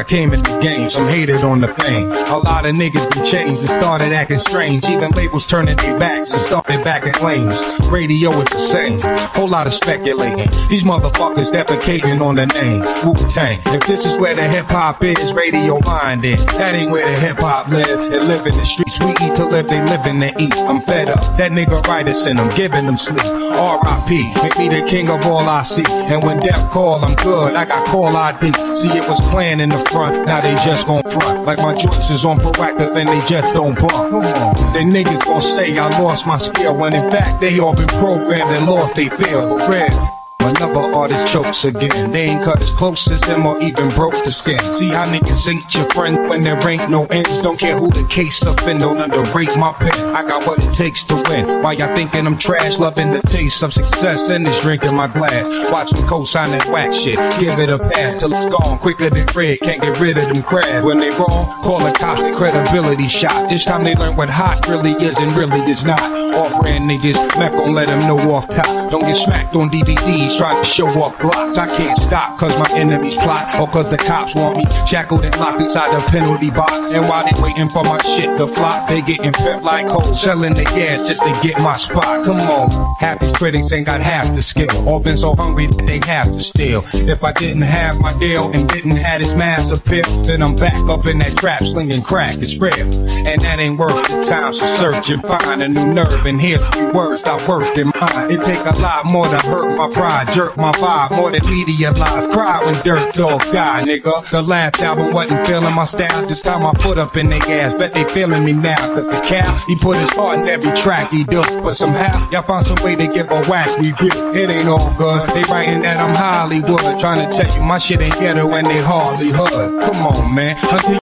I came in the game, some hated on the fame. A lot of niggas been changed and started acting strange. Even labels turning their backs and started back in lanes. Radio is the same, whole lot of speculating. These motherfuckers defecating on the name Wu-Tang. If this is where the hip-hop is, radio mind it. That ain't where the hip-hop live. They live in the streets, we eat to live, they living to eat. I'm fed up, that nigga writers in them, giving them sleep. R.I.P. Make me the king of all I see. And when death call, I'm good, I got call ID. See, it was planned in the front, now they just gon' front. Like my joints is on proactive and they just don't bump. Come on, the niggas gon' say I lost my skill, when in fact they all been programmed and lost they feel. For real. Another artist chokes again. They ain't cut as close as them or even broke the skin. See how niggas ain't your friend when there ain't no ends. Don't care who the case offend, don't underrate my pen. I got what it takes to win. Why y'all thinking I'm trash? Loving the taste of success and this drink in my glass. Watching co-sign that whack shit. Give it a pass till it's gone. Quicker than Fred, can't get rid of them crabs. When they wrong, call the cops, credibility shot. This time they learn what hot really is and really is not. All brand niggas, Meth gon' let them know off top. Don't get smacked on DVDs trying to show off blocks. I can't stop cause my enemies plot, or cause the cops want me shackled and locked inside the penalty box. And while they waiting for my shit to flop, they getting pimped like hoes, selling their gas just to get my spot. Come on, half these critics ain't got half the skill, or been so hungry that they have to steal. If I didn't have my deal and didn't have this mass appeal, then I'm back up in that trap slinging crack. It's real, and that ain't worth the time. So search and find a new nerve. And here's a few words I worked in mine. It take a lot more to hurt my pride, jerk my vibe, more than media lies. Cry when Dirt Dog died, nigga. The last album wasn't feeling my style. This time I put up in their ass, bet they feeling me now. Cause the cow, he put his heart in every track he do. But somehow, y'all found some way to give a whack review. It ain't all good. They writing that I'm Hollywood, trying to tell you my shit ain't ghetto and they hardly hood. Come on, man.